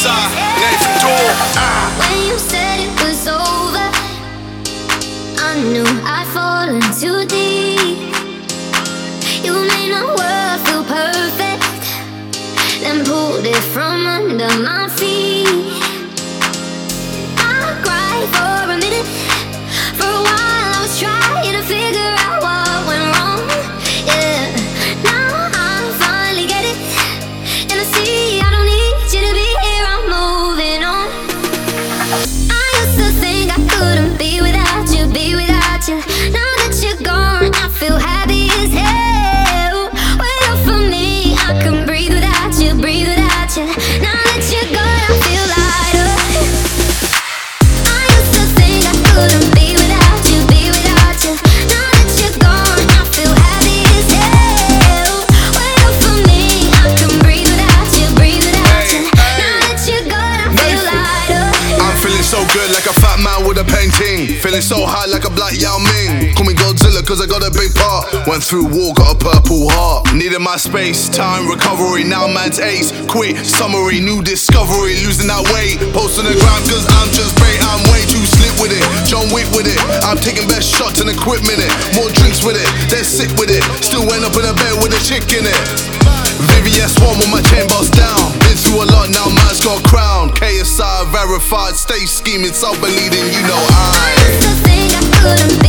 KSI, Nathan Door. When you said it was over, I knew I'd fallen too deep. You made my world feel perfect, then pulled it from under my feet. I cried for a minute, for a while I was trying to figure out what went wrong. Yeah, now I finally get it, and I see I don't need you to be here, I'm moving on. I used to think I couldn't be without you, be without you. Now that you're gone, I feel happy as hell. Wait up for me, I can breathe without you, breathe without you. Now that you're gone, I feel lighter. I used to think I couldn't be without you, be without you. Now that you're gone, I feel happy as hell. Wait up for me, I can breathe without you, breathe without you. Now that you're gone, I feel lighter. I'm feeling so good like a fat man with a painting. Feeling so high like a black Yao Ming. Call me Godzilla cause I got a big part. Went through war, got a purple heart. Needed my space, time, recovery. Now man's ace, quit, summary. New discovery, losing that weight. Post on the ground cause I'm just bait. I'm way too slick with it, John Wick with it. I'm taking best shots and equipment it. More drinks with it, then sick with it. Still went up in a bed with a chick in it. VVS1 with my chain boss down. Been through a lot, now man's got a crown. KSI verified, stay scheming, self-believing, you know I used to think I couldn't